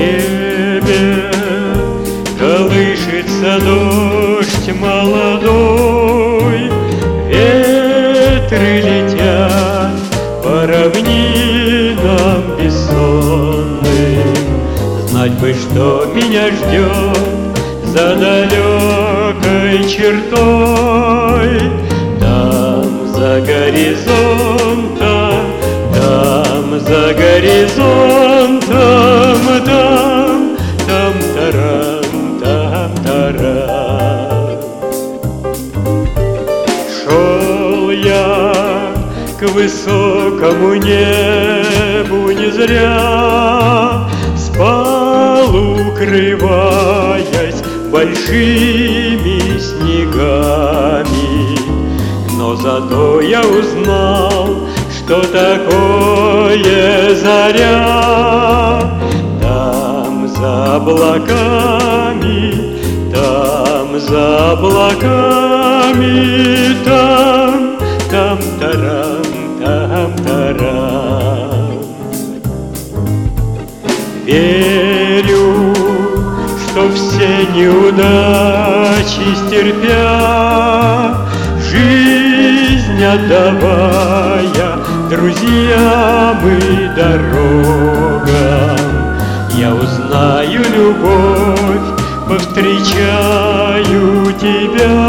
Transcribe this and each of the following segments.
небе колышется дождь молодой, ветры летят по равнинам бессонным. Знать бы, что меня ждет за далекой чертой, там за горизонтом, там за горизонтом, там тарам, там тарам. Шел я к высокому небу не зря, спал, укрываясь большими снегами, но зато я узнал, что такое заря. Там за облаками, там за облаками, там тарам, там тарам. Верю, что все неудачи стерпя, жизнь отдавая друзьям и дорогам, я узнаю любовь, повстречаю тебя.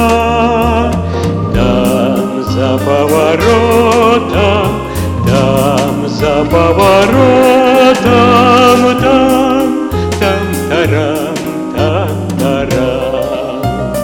Там за поворотом, там за поворотом, там тарам, там тарам.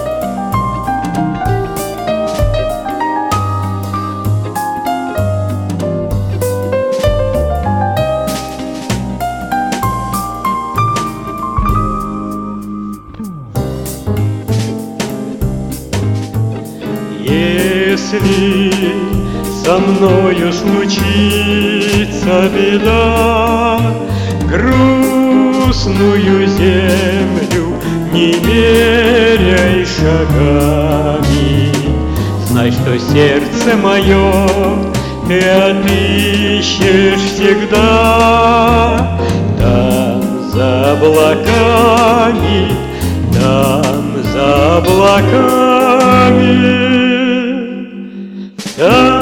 Если со мною случится беда, грустную землю не меряй шагами, знай, что сердце мое ты отыщешь всегда. Там за облаками, там за облаками, там